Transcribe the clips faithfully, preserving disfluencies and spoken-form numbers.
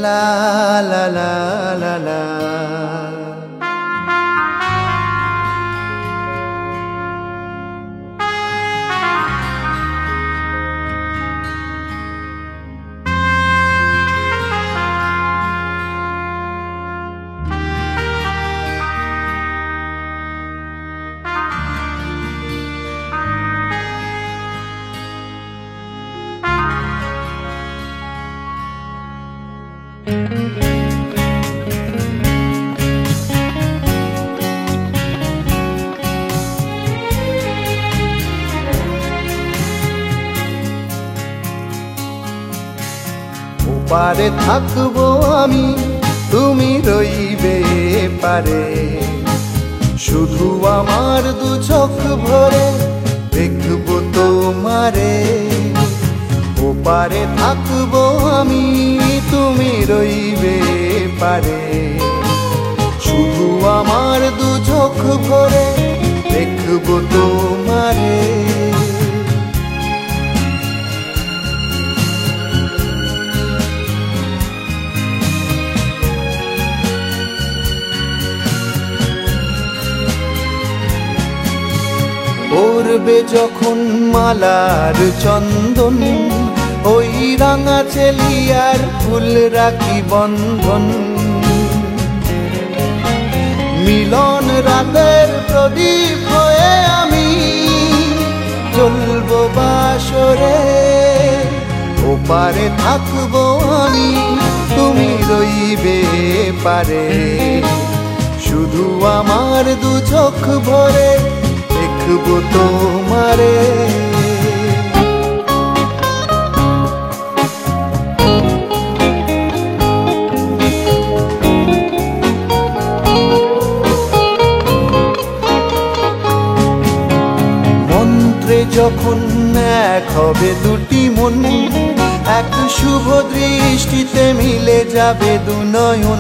লা লা লা লা লা। পারে থাকবো আমি, তুমি রইবে পারে, শুধু আমার দু চোখ ভরে দেখবো তোমারে। ও পারে থাকবো আমি, তুমি রইবে পারে, শুধু আমার দু চোখ ভরে দেখবো তোমারে। পড়বে যখন মালার চন্দন, ওই রাঙা চেলিয়ার ফুল রাখি বন্ধন। মিলন রাতের প্রদীপ হয়ে আমি জ্বলবো বাসরে। ও পারে থাকবো আমি, তুমি রইবে পারে, শুধু আমার দু চোখ ভরে দেখবো তোমারে। মন্ত্রে যখন এক হবে দুটি মন, এক শুভ দৃষ্টিতে মিলে যাবে দু নয়ন।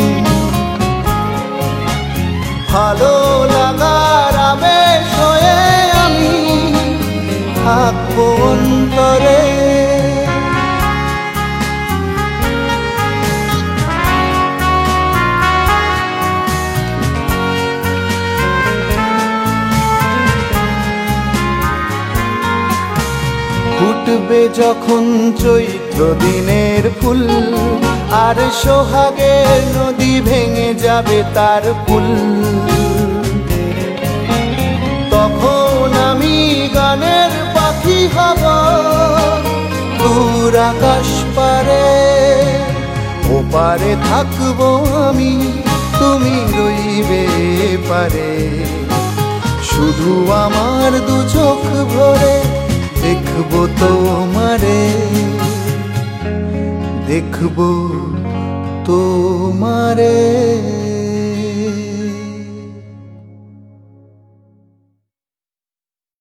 ভালো লাগার আবেশ হয়ে আমি থাকবো অন্তরে। ফুটবে যখন চৈত্র দিনের ফুল, আর সোহাগের নদী ভেঙে যাবে তার ফুল। তখন আমি গানের পাখি হব দূর আকাশ পারে। ও পারে থাকবো আমি, তুমি রইবে পারে, শুধু আমার দু চোখ ভরে দেখবো তোমারে। দেখবো তোমারে।